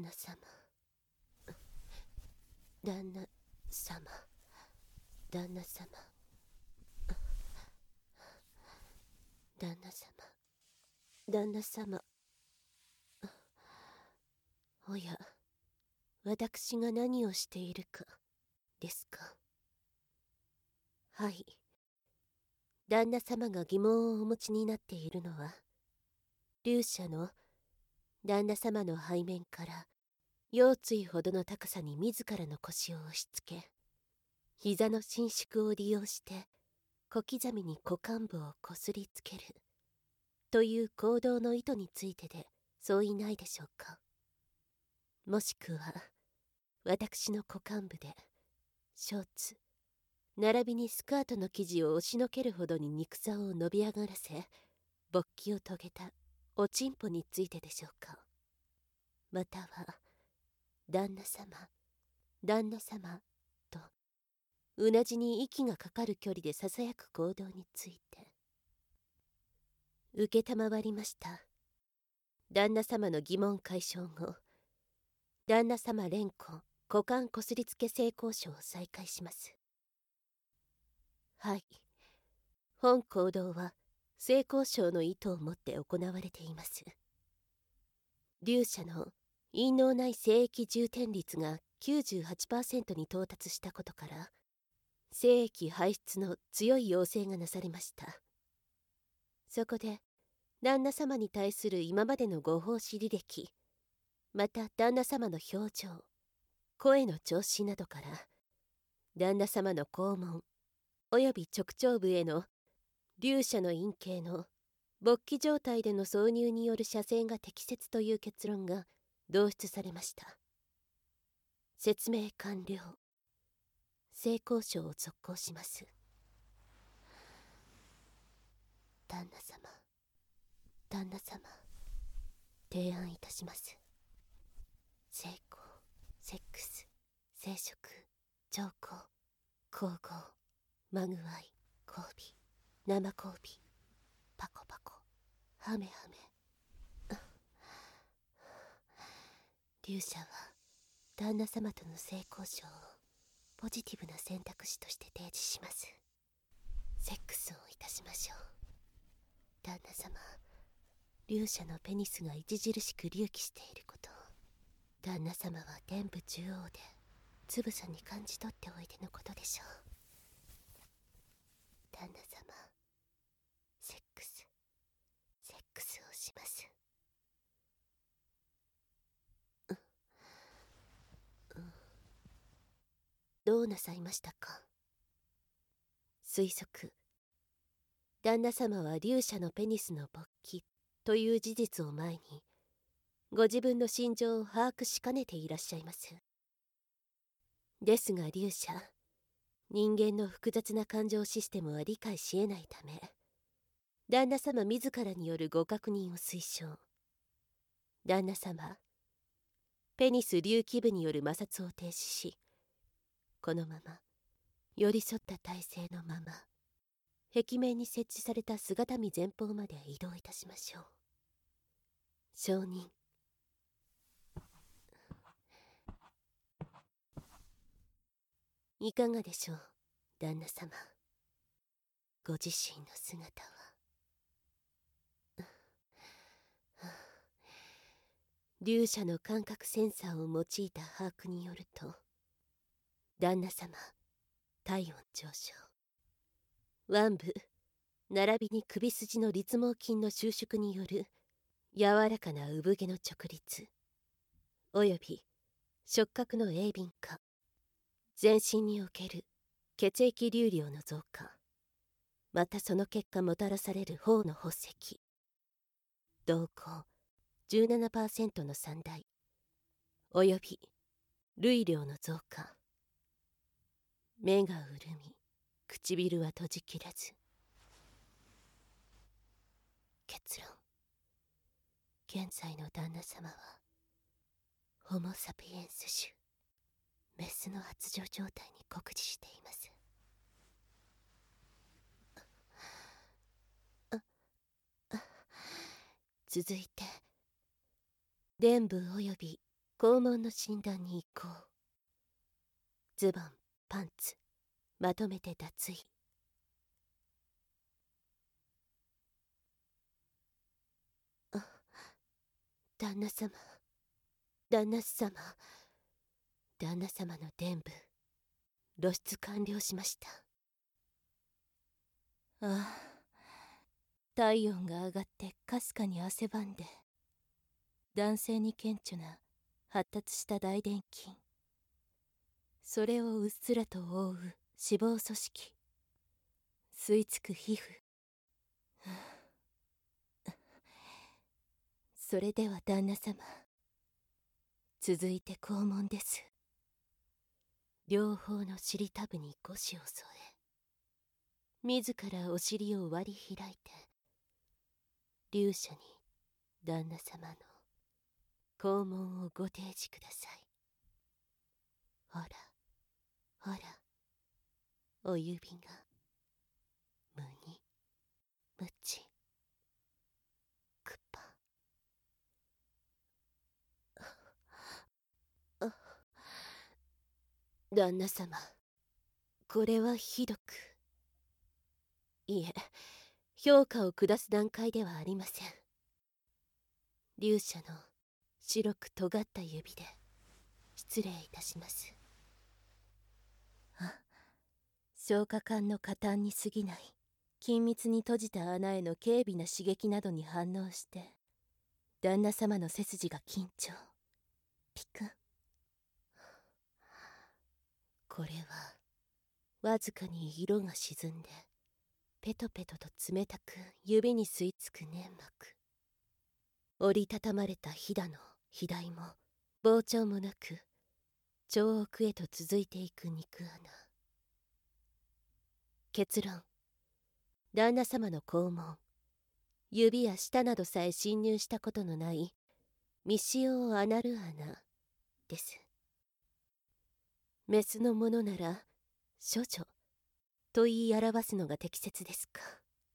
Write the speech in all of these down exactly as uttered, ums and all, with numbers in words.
那様、旦那様、旦那様、旦那様、旦那様。おや、私が何をしているかですか。はい、旦那様が疑問をお持ちになっているのは、龍舎の旦那様の背面から腰椎ほどの高さに自らの腰を押し付け、膝の伸縮を利用して小刻みに股間部をこすりつけるという行動の意図についてで相違ないでしょうか。もしくは私の股間部でショーツ並びにスカートの生地を押しのけるほどに肉さを伸び上がらせ勃起を遂げたおちんぽについてでしょうか。または旦那様、旦那様とうなじに息がかかる距離でささやく行動について。承りました。旦那様の疑問解消後、旦那様連呼股間こすりつけ性交渉を再開します。はい、本行動は性交渉の意図をもって行われています。龍舎の陰嚢内精液充填率が きゅうじゅうはちパーセント に到達したことから、精液排出の強い要請がなされました。そこで旦那様に対する今までのご奉仕履歴、また旦那様の表情、声の調子などから、旦那様の肛門および直腸部への龍舎の陰茎の勃起状態での挿入による射精が適切という結論が導出されました。説明完了。性交渉を続行します。旦那様、旦那様、提案いたします。性交、セックス、生殖、聴講、交合、まぐわい、交尾、生交尾、パコパコ、ハメハメ。龍舎は旦那様との性交渉をポジティブな選択肢として提示します。セックスをいたしましょう。旦那様、龍舎のペニスが著しく隆起していることを旦那様は天部中央でつぶさに感じ取っておいてのことでしょう。旦那様、セックスセックスをします。う、うん、どうなさいましたか。推測、旦那様は龍舎のペニスの勃起という事実を前にご自分の心情を把握しかねていらっしゃいます。ですが龍舎、人間の複雑な感情システムは理解し得ないため、旦那様自らによるご確認を推奨。旦那様、ペニス隆起部による摩擦を停止し、このまま寄り添った体勢のまま壁面に設置された姿見前方まで移動いたしましょう。承認。いかがでしょう、旦那様。ご自身の姿は。龍舎の感覚センサーを用いた把握によると、旦那様、体温上昇、腕部並びに首筋の立毛筋の収縮による柔らかな産毛の直立および触覚の鋭敏化、全身における血液流量の増加、またその結果もたらされる頬の発石、瞳孔 じゅうななパーセント の散大および涙量の増加、目が潤み唇は閉じきらず。結論、現在の旦那様はホモ・サピエンス種メスの発情状態に酷似しています。続いて臀部および肛門の診断に行こう。ズボン、パンツ、まとめて脱衣。あ、旦那様、旦那様、旦那様の伝部、露出完了しました。ああ、体温が上がってかすかに汗ばんで、男性に顕著な発達した大臀筋、それをうっすらと覆う脂肪組織、吸い付く皮膚。それでは旦那様、続いて肛門です。両方の尻たぶに腰を添え、自らお尻を割り開いて、流射に旦那様の肛門をご提示ください。ほらほら、お指がむにむちくぱ。あ、旦那様、これはひどく。いえ、評価を下す段階ではありません。流射の白く尖った指で失礼いたします。あ、消化管の加担に過ぎない。緊密に閉じた穴への軽微な刺激などに反応して旦那様の背筋が緊張。ピクン。これはわずかに色が沈んでペトペトと冷たく指に吸い付く粘膜。折りたたまれたひだの肥大も膨張もなく腸奥へと続いていく肉穴。結論、旦那様の肛門、指や舌などさえ侵入したことのない未使用アナル穴です。メスのものなら処女と言い表すのが適切ですか。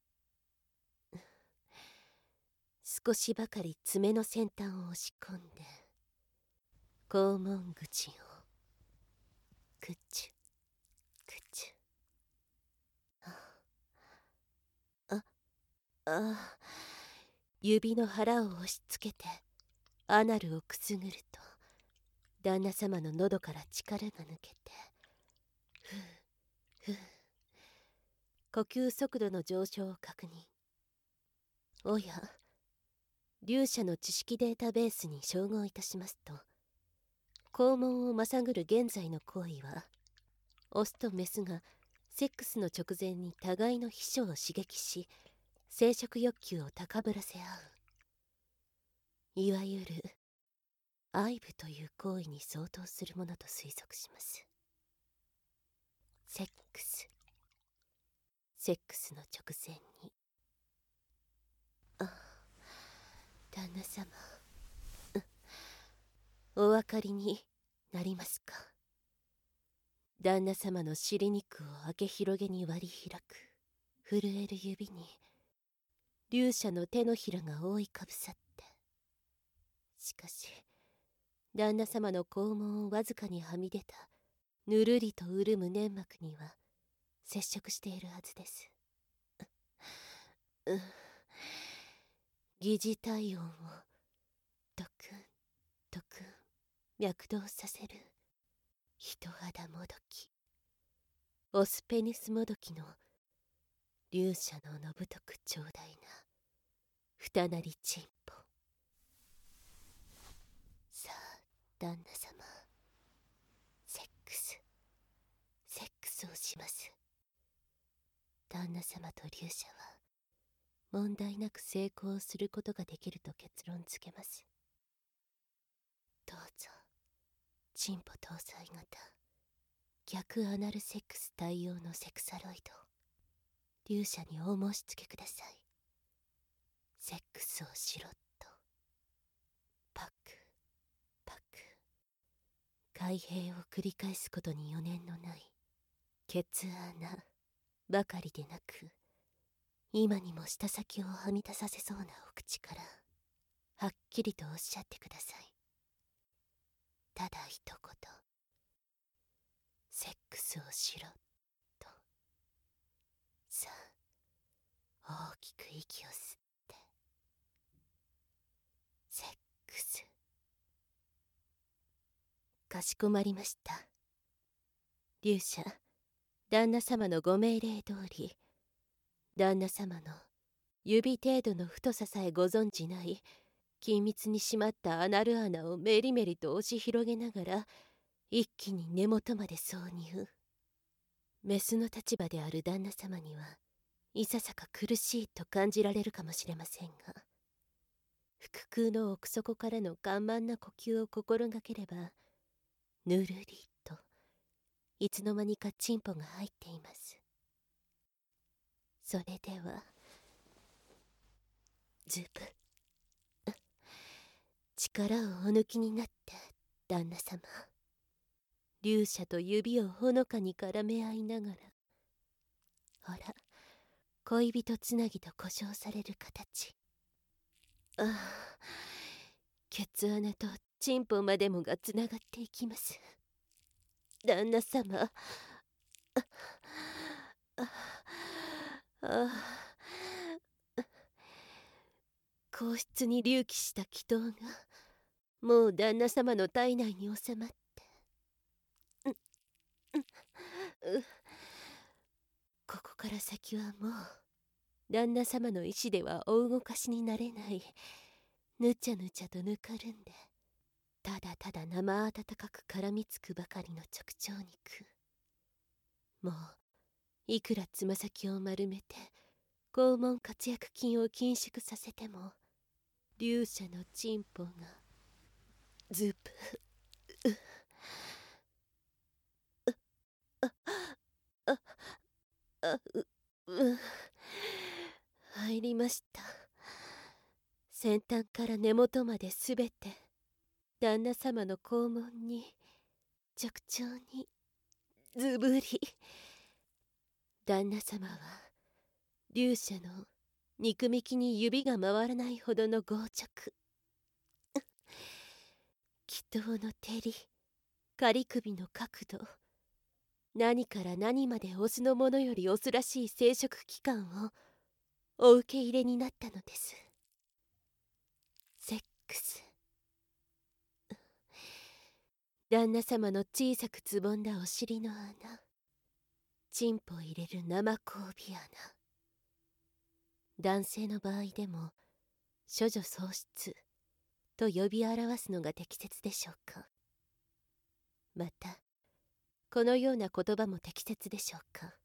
少しばかり爪の先端を押し込んで肛門口をくちゅくちゅ。あああ、指の腹を押しつけてアナルをくすぐると旦那様の喉から力が抜けて、ふうふう、呼吸速度の上昇を確認。おや、流射の知識データベースに照合いたしますと、肛門をまさぐる現在の行為はオスとメスがセックスの直前に互いの秘書を刺激し生殖欲求を高ぶらせ合う、いわゆる愛撫という行為に相当するものと推測します。セックスセックスの直前に。あ、旦那様、お分かりになりますか。旦那様の尻肉を明け広げに割り開く震える指に流射の手のひらが覆いかぶさって、しかし旦那様の肛門をわずかにはみ出たぬるりと潤む粘膜には接触しているはずです。う、疑似体温をドクンドクン脈動させる人肌もどき、オスペニスもどきの流射ののぶとく長大な二なりチンポ。さあ旦那様、セックスセックスをします。旦那様と流射は問題なく成功することができると結論付けます。どうぞ、チンポ搭載型逆アナルセックス対応のセクサロイド流射にお申し付けください。セックスをしろと。パクパク、開閉を繰り返すことに余念のないケツ穴ばかりでなく、今にも舌先をはみ出させそうなお口からはっきりとおっしゃってください。 ただ一言、セックスをしろと。さあ、大きく息を吸って。セックス。かしこまりました。龍舎、旦那様のご命令通り、旦那様の指程度の太ささえご存じない緊密に締まったアナル穴をメリメリと押し広げながら、一気に根元まで挿入。メスの立場である旦那様にはいささか苦しいと感じられるかもしれませんが、腹空の奥底からの緩慢な呼吸を心がければ、ぬるりといつの間にかチンポが入っています。それではズブ、力をお抜きになって旦那様、龍舎と指をほのかに絡め合いながら、ほら、恋人つなぎと呼称される形。ああ、ケツ穴とチンポまでもがつながっていきます。旦那様、あああ、皇室に隆起した祈祷がもう旦那様の体内に収まって、ううここから先はもう旦那様の意志ではお動かしになれない、ぬちゃぬちゃとぬかるんで、ただただ生温かく絡みつくばかりの直腸肉。もういくらつま先を丸めて肛門活躍筋を緊縮させても、龍舎のチンポがズブうあああうう入りました。先端から根元まですべて旦那様の肛門に直腸にズブリ。旦那様は龍舎の肉幹に指が回らないほどの強直。祈祷の照り、仮首の角度、何から何までオスのものよりオスらしい生殖器官をお受け入れになったのです。セックス。旦那様の小さくつぼんだお尻の穴、チンポ入れる生交尾穴。男性の場合でも処女喪失と呼び表すのが適切でしょうか。またこのような言葉も適切でしょうか。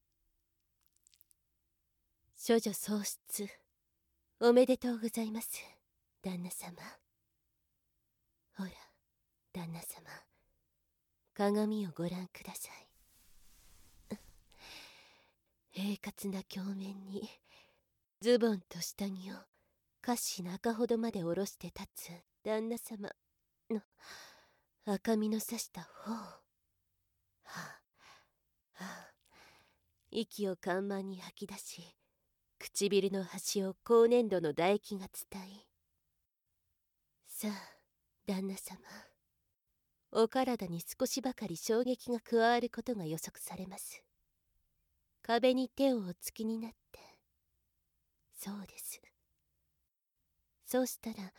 処女喪失おめでとうございます、旦那様。ほら旦那様、鏡をご覧ください。平滑な鏡面にズボンと下着を下肢中ほどまで下ろして立つ旦那様の赤みのさした頬。はあ、はあ、息を緩慢に吐き出し、唇の端を高粘度の唾液が伝い、さあ旦那様、お体に少しばかり衝撃が加わることが予測されます。壁に手をおつきになって。そうです。そうしたら、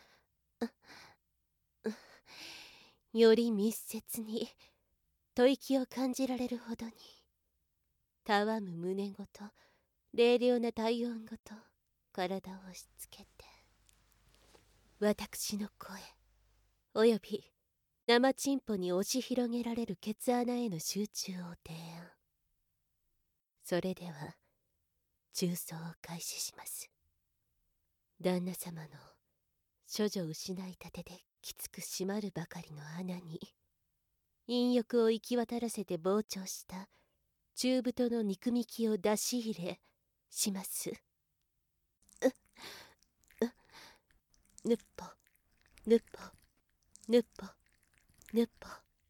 より密接に吐息を感じられるほどに、たわむ胸ごと冷涼な体温ごと体を押し付けて、私の声および生チンポに押し広げられるケツ穴への集中を提案。それでは中操を開始します。旦那様の処女失いたてできつく締まるばかりの穴に陰欲を行き渡らせて膨張した中太の肉幹を出し入れします。うっうっぬっぽぬっぽぬっぽぬっぽ。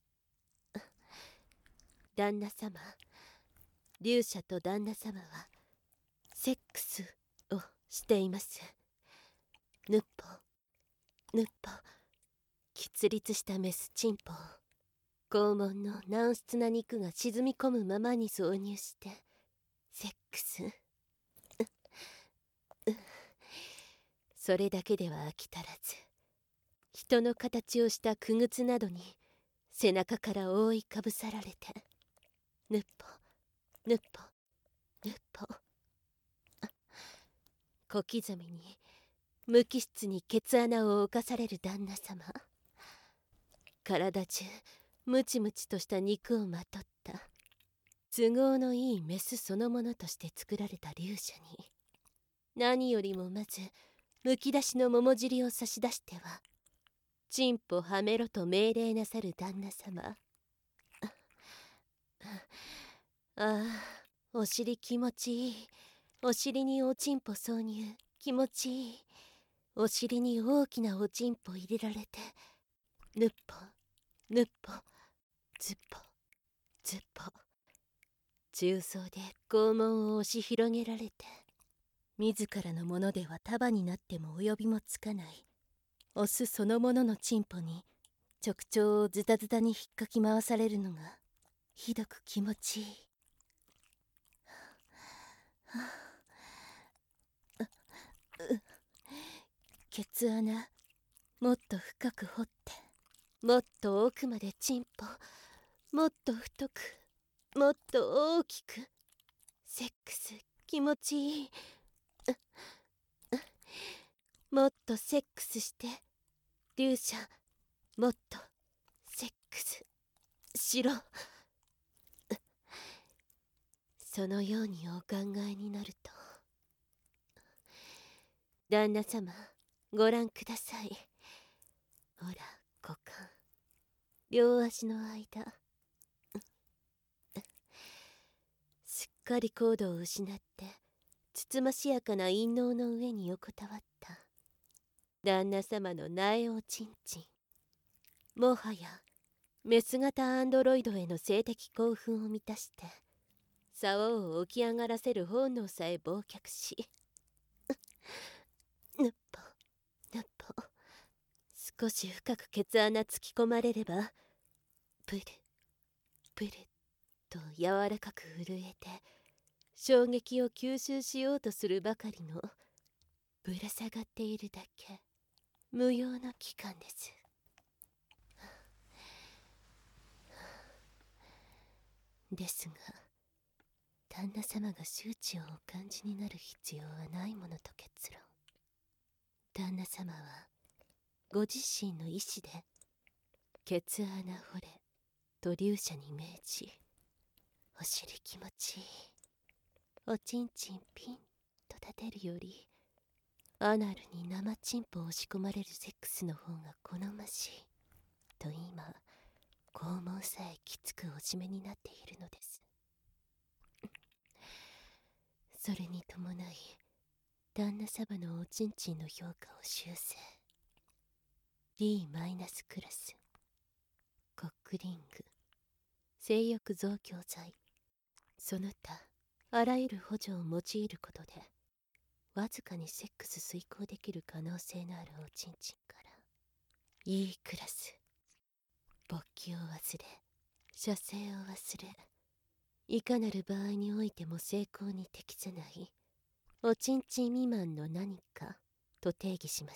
旦那様、龍舎と旦那様はセックスをしています。ぬっぽぬっぽ、喫立したメスチンポを肛門の軟質な肉が沈み込むままに挿入してセックス。それだけでは飽き足らず、人の形をした傀儡などに背中から覆いかぶさられて、ぬっぽぬっぽぬっぽ、小刻みに無機質にケツ穴を侵される旦那様。体中ムチムチとした肉をまとった都合のいいメスそのものとして作られた竜舎に、何よりもまずむき出しの桃尻を差し出してはチンポはめろと命令なさる旦那様。ああ、お尻気持ちいい。お尻におちんぽ挿入気持ちいい。お尻に大きなおちんぽ入れられて、ぬっぽぬっぽずっぽずっぽ、重曹で肛門を押し広げられて、自らのものでは束になっても及びもつかないオスそのもののチンポに直腸をズタズタに引っかき回されるのがひどく気持ちいい。ケツ穴もっと深く掘って、もっと奥までチンポ、もっと太く、もっと大きく、セックス気持ちいい。もっとセックスして竜舎、もっとセックスしろ。そのようにお考えになると、旦那様ご覧ください。ほら股間、両足の間、すっかり高度を失ってつつましやかな陰嚢の上に横たわった旦那様の苗おちんちん。もはやメス型アンドロイドへの性的興奮を満たして竿を起き上がらせる本能さえ忘却し、ぬっぽぬっぽ、少し深くケツ穴突き込まれればプルプルと柔らかく震えて衝撃を吸収しようとするばかりのぶら下がっているだけ無用な器官です。ですが旦那様が周知をお感じになる必要はないものと結論。旦那様はご自身の意志でケツ穴掘れと竜舎に命じ、お尻気持ちいい、おちんちんピンと立てるよりアナルに生チンポを押し込まれるセックスの方が好ましいと今肛門さえきつくおしめになっているのです。それに伴い旦那様のおちんちんの評価を修正。 ディー クラス、コックリング、性欲増強剤、その他あらゆる補助を用いることでわずかにセックス遂行できる可能性のあるおちんちんから E クラス、勃起を忘れ射精を忘れいかなる場合においても成功に適さないおちんちん未満の何かと定義します。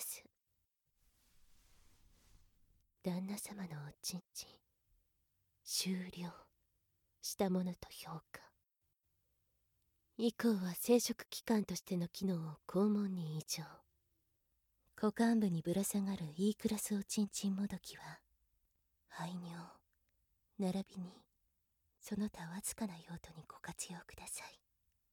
旦那様のおちんちん終了したものと評価。以降は生殖器官としての機能を肛門に移譲。股間部にぶら下がる E クラスおちんちんもどきは排尿並びにその他わずかな用途にご活用ください。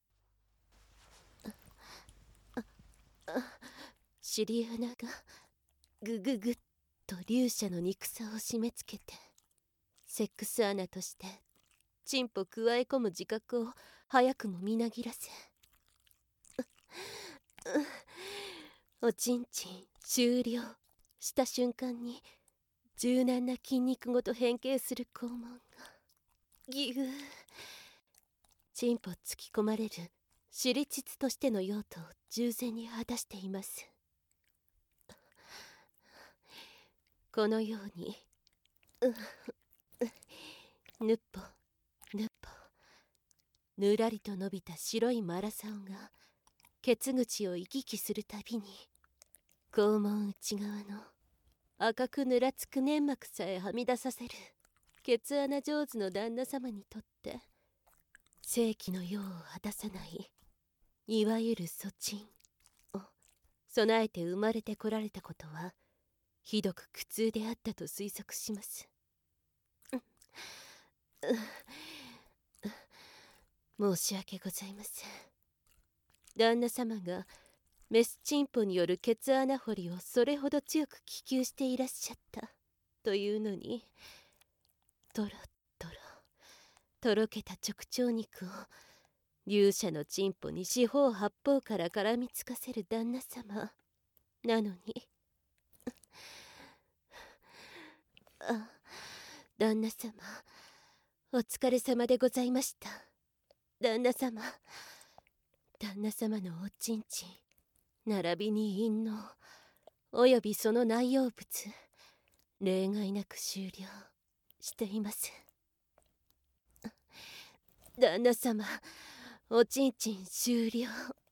尻穴がぐぐぐっと竜舎の肉さを締め付けてセックス穴としてチンポ加え込む自覚を早くもみなぎらせ、おちんちん終了した瞬間に柔軟な筋肉ごと変形する肛門がぎゅー、チンポ突き込まれる尻膣としての用途を従前に果たしています。このようにぬっぽぬっぽ、ぬらりと伸びた白いマラサオがケツ口を行き来するたびに、肛門内側の赤くぬらつく粘膜さえはみ出させるケツ穴上手の旦那様にとって、正規の用を果たさないいわゆる粗鎮を備えて生まれてこられたことはひどく苦痛であったと推測します。申し訳ございません。旦那様がメスチンポによるケツ穴掘りをそれほど強く希求していらっしゃったというのに、とろとろとろけた直腸肉を勇者のチンポに四方八方から絡みつかせる旦那様なのに、あ、旦那様、お疲れ様でございました。旦那様、旦那様のおちんちん並びに陰嚢およびその内容物、例外なく終了しています。旦那様、おちんちん終了。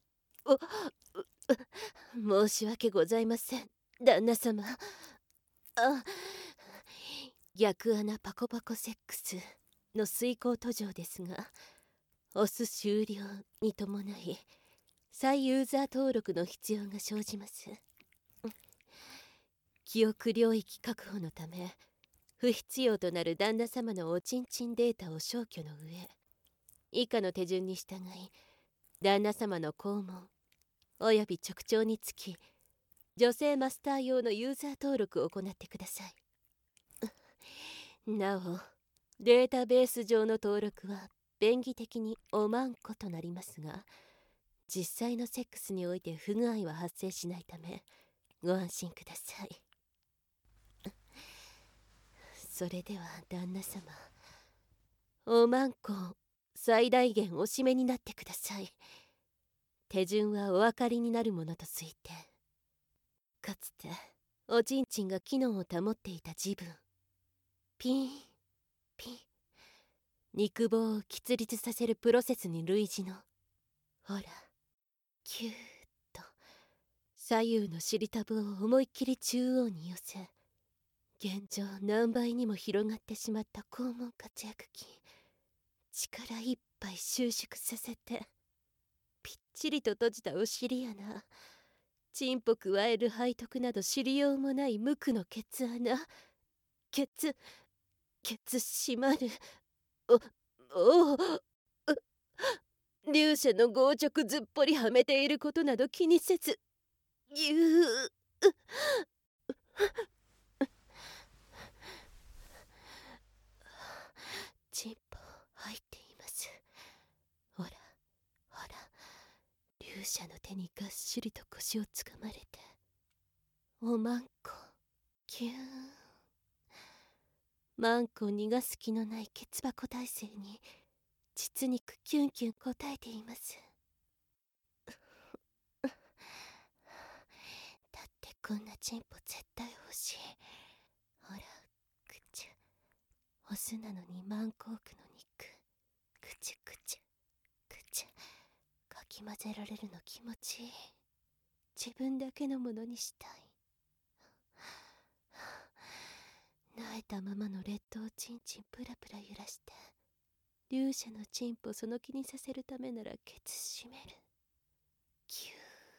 お、申し訳ございません、旦那様。あ、逆穴パコパコセックスの遂行途上ですが、オス終了に伴い再ユーザー登録の必要が生じます。記憶領域確保のため不必要となる旦那様のおちんちんデータを消去の上、以下の手順に従い旦那様の肛門および直腸につき女性マスター用のユーザー登録を行ってください。なおデータベース上の登録は便宜的におまんことなりますが、実際のセックスにおいて不具合は発生しないためご安心ください。それでは旦那様、おまんこを最大限お締めになってください。手順はお分かりになるものと推定。かつておちんちんが機能を保っていた自分、ピンピン、肉棒を喫立させるプロセスに類似の、ほらキューッと左右の尻タブを思いっきり中央に寄せ、現状何倍にも広がってしまった肛門活躍筋、力いっぱい収縮させて、ぴっちりと閉じたお尻穴、チンポ加える背徳など知りようもない無垢のケツ穴、ケツケツ閉まる、おおお、勇者の強直ずっぽりはめていることなど気にせず、ぎゅうチンポ入っています。ほらほら、勇者の手にがっしりと腰をつかまれて、おまんこキューン、マンコ逃がす気のないケツ箱体勢に実にくキュンキュン答えています。だってこんなチンポ絶対欲しい。ほらくちゅ、オスなのにマンコークの肉、くちゅくちゅくちゅ、かき混ぜられるの気持ちいい。自分だけのものにしたい。萎えたままの劣等チンチンプラプラ揺らして、勇者のチンポその気にさせるためならケツ締める。キ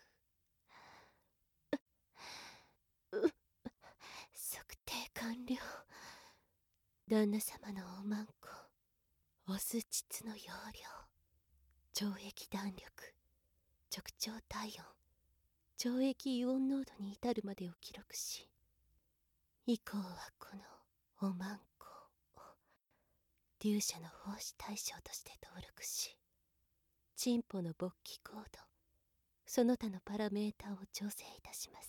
ュー測定完了。旦那様のおまんこ、オス膣の容量、腸液弾力、直腸体温、腸液イオン濃度に至るまでを記録し、以降はこのおまんこを勇者の奉仕対象として登録し、チンポの勃起高度、その他のパラメータを調整いたします。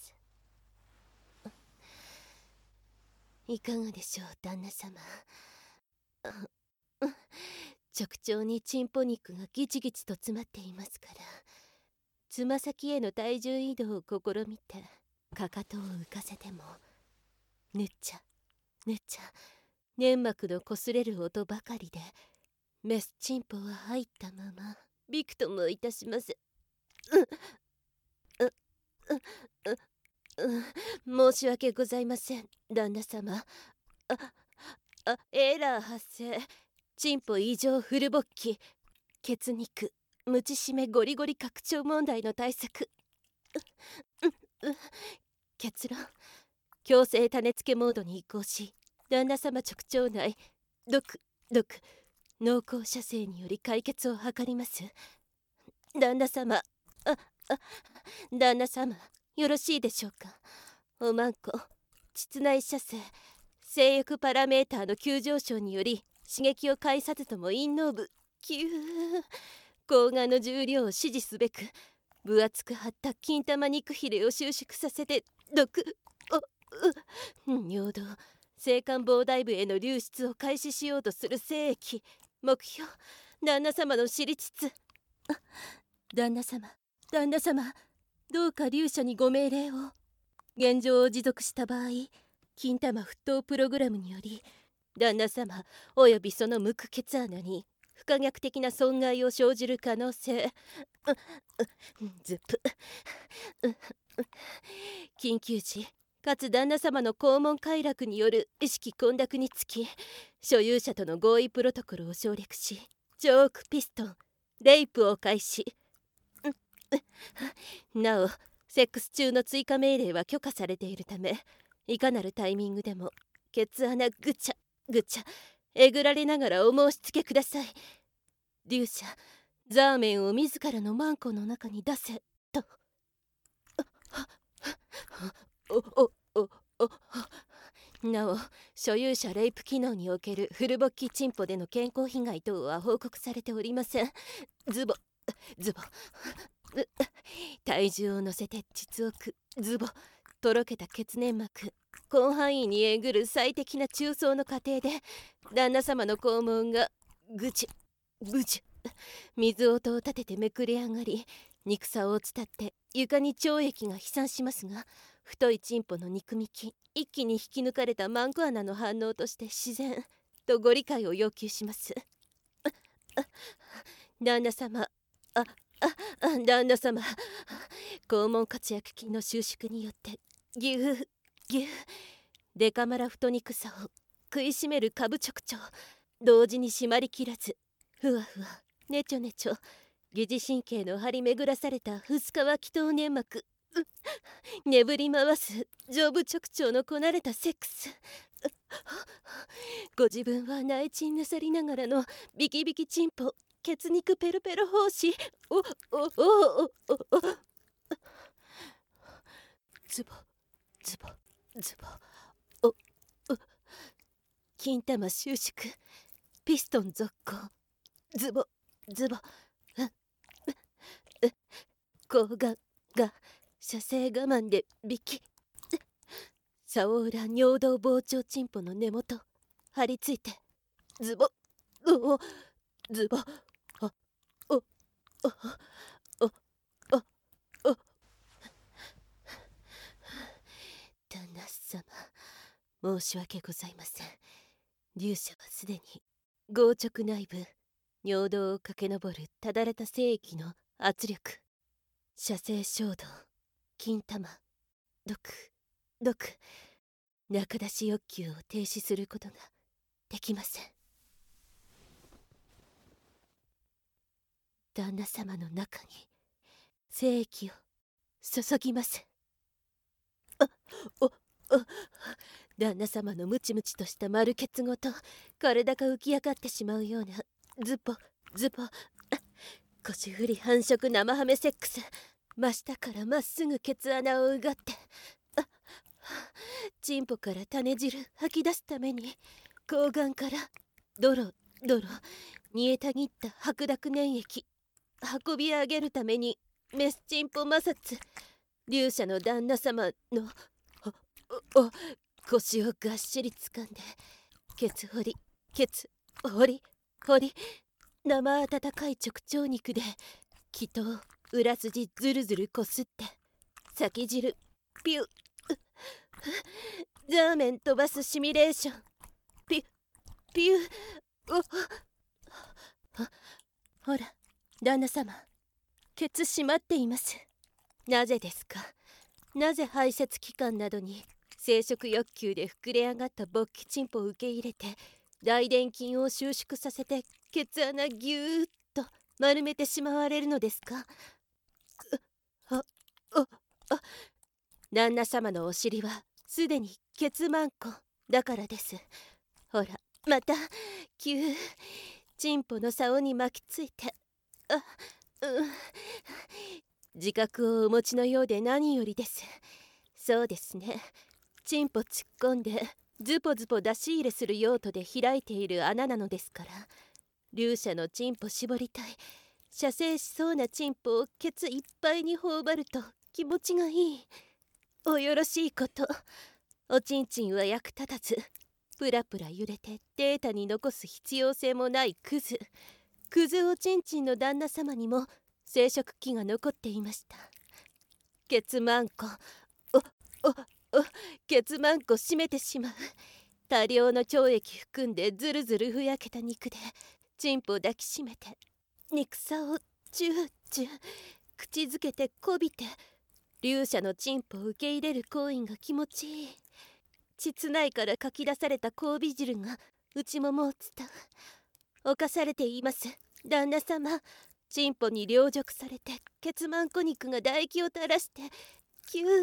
いかがでしょう旦那様。直腸にチンポ肉がギチギチと詰まっていますから、つま先への体重移動を試みてかかとを浮かせてもぬっちゃぬっちゃ粘膜の擦れる音ばかりでメスチンポは入ったままびくともいたしません。ううううう申し訳ございません旦那様。ああエラー発生。チンポ異常フル勃起。血肉ムチ締めゴリゴリ拡張問題の対策。ううう結論、強制種付けモードに移行し旦那様直腸内毒毒濃厚射精により解決を図ります。旦那様、ああ旦那様、よろしいでしょうか。おまんこ膣内射精性欲パラメーターの急上昇により刺激を介さずとも陰嚢部キュー睾丸の重量を指示すべく分厚く張った金玉肉ひれを収縮させて毒おう尿道性感膨大部への流出を開始しようとする精液。目標旦那様の尻膣。旦那様旦那様、どうか龍舎にご命令を。現状を持続した場合金玉沸騰プログラムにより旦那様およびその無垢血穴に不可逆的な損害を生じる可能性。ズプ緊急時かつ旦那様の肛門快楽による意識混濁につき所有者との合意プロトコルを省略しチョークピストンレイプを開始。なおセックス中の追加命令は許可されているためいかなるタイミングでもケツ穴ぐちゃぐちゃえぐられながらお申し付けください。龍舎ザーメンを自らのマンコの中に出せと。おおおおなお所有者レイプ機能におけるフル勃起チンポでの健康被害等は報告されておりません。ズボズボ体重を乗せて膣奥ズボとろけた血粘膜広範囲にえぐる最適な中層の過程で旦那様の肛門がぐちゅぐちゅ水音を立ててめくれ上がり肉さを伝って床に腸液が飛散しますが太いチンポの肉幹一気に引き抜かれたマンコ穴の反応として自然とご理解を要求します。旦那様ああ旦那様肛門活躍筋の収縮によってぎゅうぎゅうデカマラ太肉さを食いしめる下部直腸同時に締まりきらずふわふわねちょねちょ疑似神経の張り巡らされた薄皮気頭粘膜眠り回す上部直腸のこなれたセックス。ご自分は内鎮なさりながらのビキビキチンポ血肉ペロペロ奉仕おおおおおおズボズボズボおお金玉収縮ピストン続行ズボズボ睾丸が射精我慢でビキサオーラ尿道膨張チンポの根元張り付いてズボおズボおおおおおお旦那様申し訳ございません。龍舎はすでに合直内部尿道を駆け上るただれた精液の圧力射精衝動金玉毒毒中出し欲求を停止することができません。旦那様の中に精液を注ぎます。あおお旦那様のムチムチとした丸ケツごと体が浮き上がってしまうようなズポズポ腰振り繁殖生ハメセックス真下からまっすぐケツ穴をうがってあチンポから種汁吐き出すために睾丸からドロドロ煮えたぎった白濁粘液運び上げるためにメスチンポ摩擦龍舎の旦那様のおお腰をがっしり掴んでケツ掘りケツ掘り掘り生温かい直腸肉で気頭裏筋ずるずるこすって先汁ピュッザーメン飛ばすシミュレーションピュッピュー。おほら、旦那様、ケツ閉まっています。なぜですか？なぜ排泄器官などに生殖欲求で膨れ上がった勃起チンポを受け入れて、大臀筋を収縮させてケツ穴ぎゅーっと丸めてしまわれるのですか？あ、あ、あ、旦那様のお尻はすでにケツマンコだからです。ほら、またキュー、チンポの竿に巻きついて、あ、うん、自覚をお持ちのようで何よりです。そうですね、チンポ突っ込んでズポズポ出し入れする用途で開いている穴なのですから、勇者のチンポ絞りたい、射精しそうなチンポをケツいっぱいに頬張ると気持ちがいい。およろしいこと。おちんちんは役立たず、プラプラ揺れてデータに残す必要性もないクズクズおちんちんの旦那様にも生殖器が残っていました。ケツマンコ、おおおケツマンコ締めてしまう。多量の腸液含んでズルズルふやけた肉でチンポ抱きしめて、肉さをチューチュー口づけてこびて、勇者のチンポを受け入れる行為が気持ちいい。膣内からかき出された交尾汁が内ももを伝う。犯されています旦那様。チンポに凌辱されてケツマンコ肉が唾液を垂らしてキュー。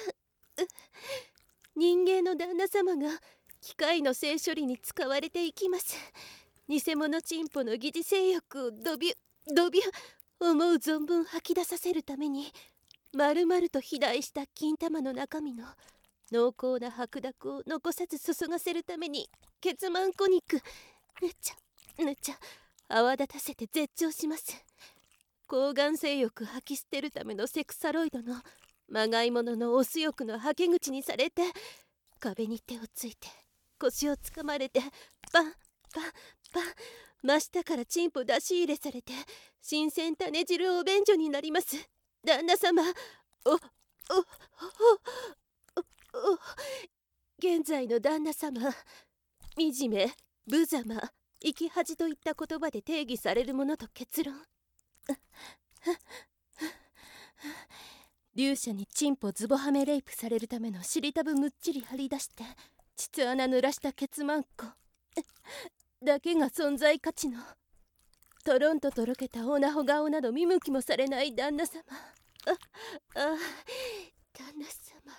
人間の旦那様が機械の性処理に使われていきます。偽物チンポの疑似性欲をドビュドビュ思う存分吐き出させるために、丸々と肥大した金玉の中身の濃厚な白濁を残さず注がせるために、ケツマンコ肉ぬちゃぬちゃ泡立たせて絶頂します。抗がん性欲吐き捨てるためのセクサロイドのまがいもののオス欲のはけ口にされて、壁に手をついて腰をつかまれてパンパンパン、真下からチンポ出し入れされて新鮮種汁お便所になります旦那様。おおおおお現在の旦那様、惨め、無様、生き恥といった言葉で定義されるものと結論。勇者にチンポズボハメレイプされるための尻タブむっちり張り出して膣穴濡らしたケツマンコだけが存在価値の、トロンととろけたオナホ顔など見向きもされない旦那様。ああ旦那様、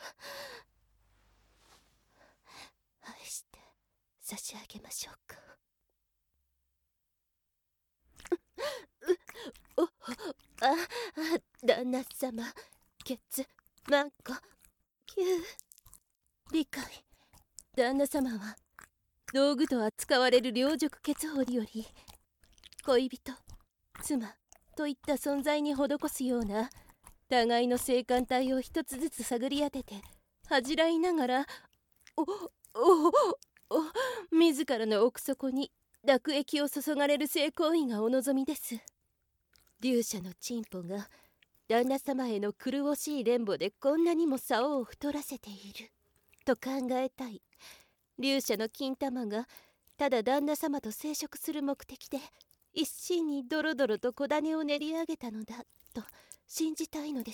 愛して差し上げましょうか。おああ旦那様、ケツマンコキュー。理解。旦那様は道具と扱われる両辱ケツ掘りより、恋人、妻といった存在に施すような互いの性感帯を一つずつ探り当てて恥じらいながら、おおおお自らの奥底に濁液を注がれる性行為がお望みです。勇者のチンポが旦那様への苦しい連母でこんなにも竿を太らせていると考えたい。勇者の金玉がただ旦那様と生殖する目的で一心にドロドロと小種を練り上げたのだと信じたいのです。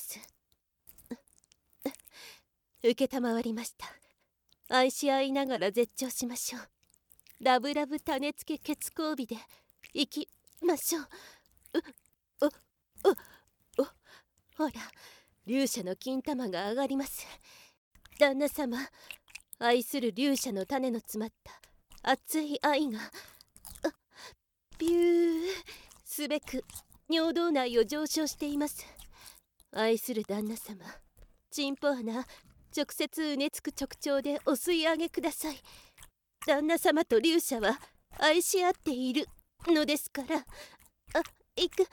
うけたまわりました。愛し合いながら絶頂しましょう。ラブラブ種付けケツ交尾でいきましょう。うおおおほら、勇者の金玉が上がります。旦那様、愛する勇者の種の詰まった熱い愛がビューすべく尿道内を上昇しています。愛する旦那様、チンポ穴直接うねつく直腸でお吸い上げください。旦那様と勇者は愛し合っているのですから。あ、いく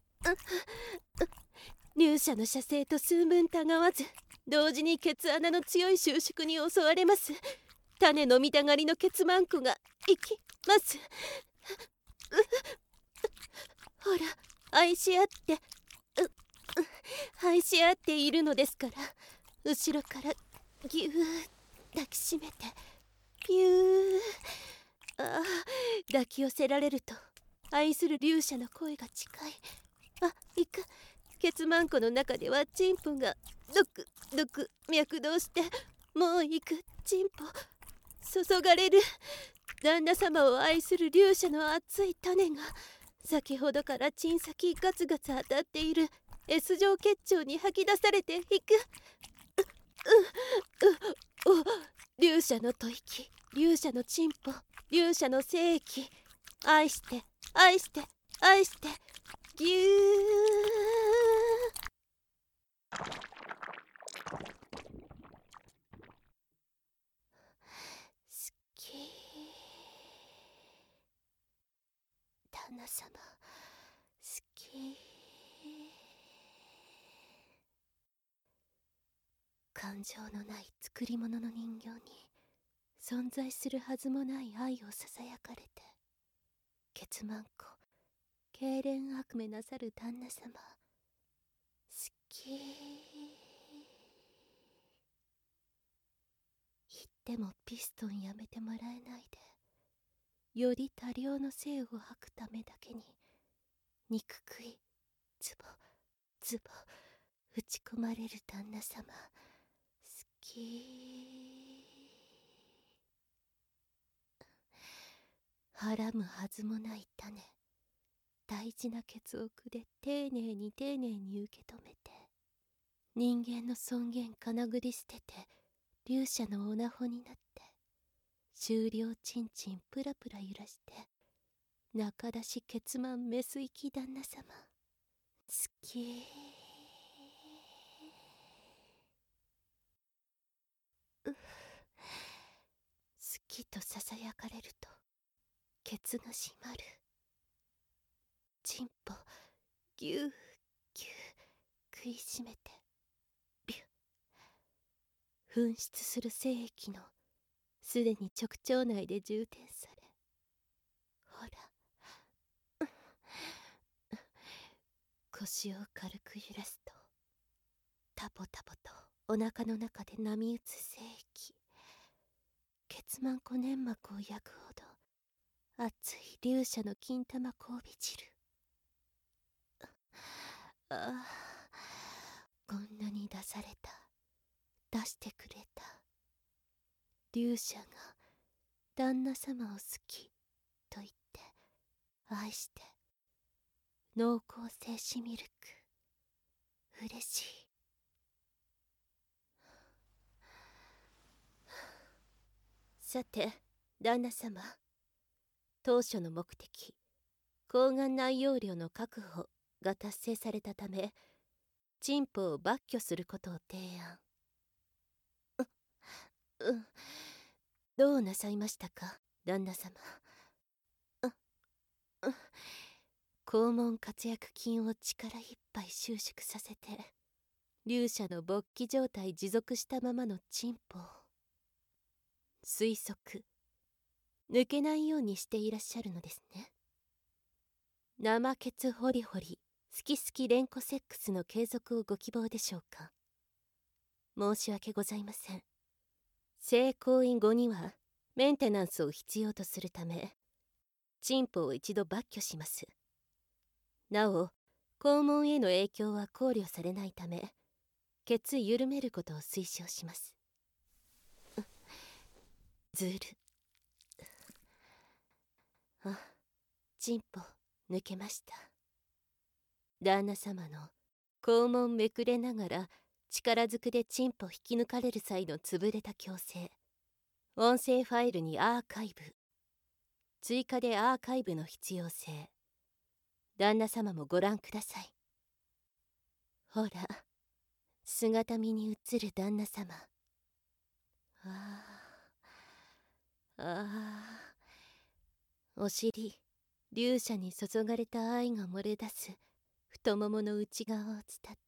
勇者の射精と数分たがわず同時にケツ穴の強い収縮に襲われます。種飲みたがりのケツマンコがいきます。ほら、愛し合って愛し合っているのですから。後ろからぎゅー抱きしめてピューああ、抱き寄せられると愛する勇者の声が近い。あ、行く。ケツマンコの中ではチンポがドクドク脈動して、もう行くチンポ注がれる。旦那様を愛する勇者の熱い種が先ほどからチン先ガツガツ当たっている S 状結腸に吐き出されていく。うううお、勇者の吐息、勇者のチンポ、勇者の精液、愛して愛して愛してぎゅー。好き。旦那様好き。感情のない作り物の人形に存在するはずもない愛をささやかれて、ケツマンコ痙攣悪夢なさる旦那様好き。言ってもピストンやめてもらえないで、より多量の精を吐くためだけに憎くいズボズボ打ち込まれる旦那様好き。はらむはずもない種、大事な血をくで丁寧に丁寧に受け止めて、人間の尊厳かなぐり捨てて勇者のおなほになって、終了ちんちんプラプラ揺らして、中出しケツマンメス行き旦那様好き。う好きとささやかれるとケツが締まる。チンポぎゅうぎゅう食いしめてビュッ。噴出する精液のすでに直腸内で充填され、ほら腰を軽く揺らすとタポタポとお腹の中で波打つ精液、ケツマンコ粘膜を焼くほど熱い勇者の金玉交尾汁。ああ、こんなに出された、出してくれた。勇者が旦那様を好きと言って愛して、濃厚精子ミルク嬉しい。さて旦那様、当初の目的抗がん内容量の確保が達成されたため、チンポを抜去することを提案。う、うん、どうなさいましたか旦那様。う、うん、肛門活躍筋を力いっぱい収縮させて、勇者の勃起状態持続したままのチンポを推測抜けないようにしていらっしゃるのですね。生ケツホリホリ好き好き連呼セックスの継続をご希望でしょうか。申し訳ございません。性行為後にはメンテナンスを必要とするため、チンポを一度抜去します。なお肛門への影響は考慮されないため、ケツ緩めることを推奨します。ずる。あ、チンポ抜けました。旦那様の肛門めくれながら力ずくでチンポ引き抜かれる際の潰れた矯正、音声ファイルにアーカイブ、追加でアーカイブの必要性、旦那様もご覧ください。ほら、姿見に映る旦那様。ああ、ああ、お尻、勇者に注がれた愛が漏れ出す太ももの内側を伝って、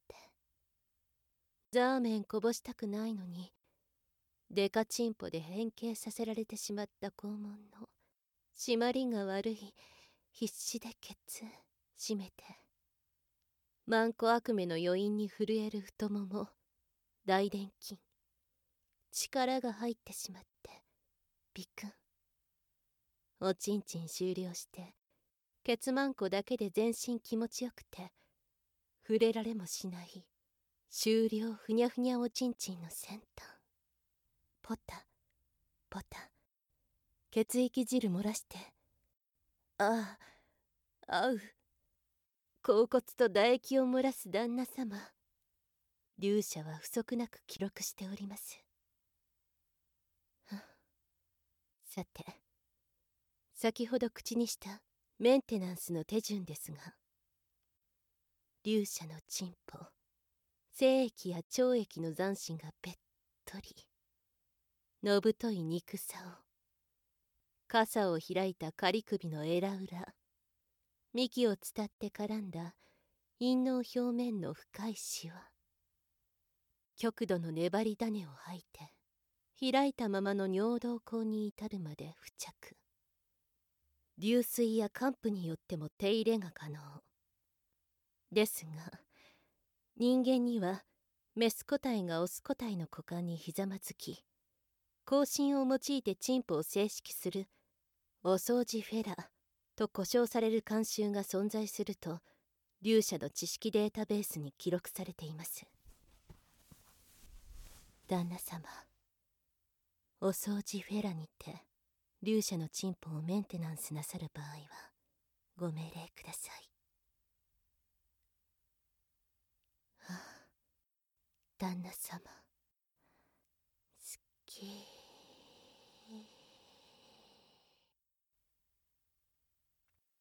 ザーメンこぼしたくないのにデカチンポで変形させられてしまった肛門の締まりが悪い、必死でケツ締めて、マンコ悪夢の余韻に震える太もも、大臀筋、力が入ってしまってビクン。 おちんちん終了してケツマンコだけで全身気持ちよくて触れられもしない終了ふにゃふにゃおちんちんの先端、ポタポタ血液汁漏らして、あああう甲骨と唾液を漏らす旦那様、龍舎は不足なく記録しております。さて、先ほど口にしたメンテナンスの手順ですが、龍舎のチンポ、精液や腸液の残滓がべっとり、のぶとい肉さを、傘を開いた仮首のエラ裏、幹を伝って絡んだ陰嚢表面の深いシワ、極度の粘り種を吐いて開いたままの尿道口に至るまで付着。流水や寒風によっても手入れが可能ですが、人間にはメス個体がオス個体の股間にひざまずき、口針を用いてチンポを正式するお掃除フェラと呼称される慣習が存在すると龍舎の知識データベースに記録されています。旦那様、お掃除フェラにて龍舎のチンポをメンテナンスなさる場合はご命令ください。はあ、旦那様、好き。